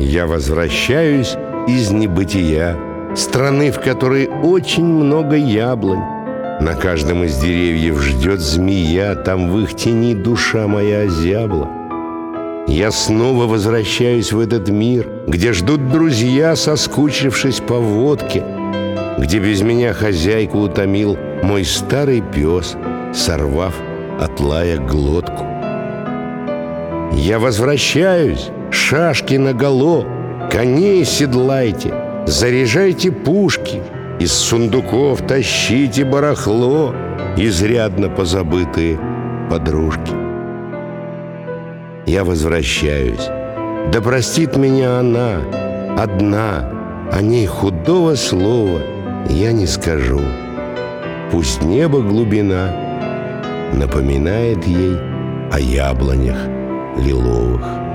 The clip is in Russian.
Я возвращаюсь из небытия, страны, в которой очень много яблонь. На каждом из деревьев ждет змея, там в их тени душа моя озябла. Я снова возвращаюсь в этот мир, где ждут друзья, соскучившись по водке, где без меня хозяйку утомил мой старый пес, сорвав от лая глотку. Я возвращаюсь, шашки наголо, коней седлайте, заряжайте пушки, из сундуков тащите барахло, изрядно позабытые подружки. Я возвращаюсь, да простит меня она одна, о ней худого слова я не скажу. Пусть небо глубина напоминает ей о яблонях лиловых.